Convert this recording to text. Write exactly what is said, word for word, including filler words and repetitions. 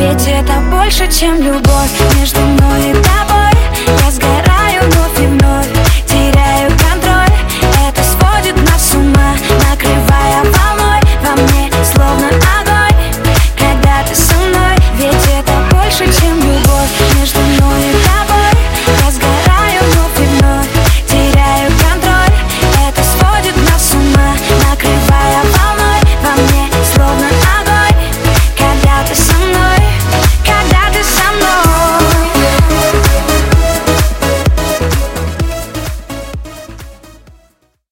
Ведь это больше, чем любовь между мной и тобой. Я сгораю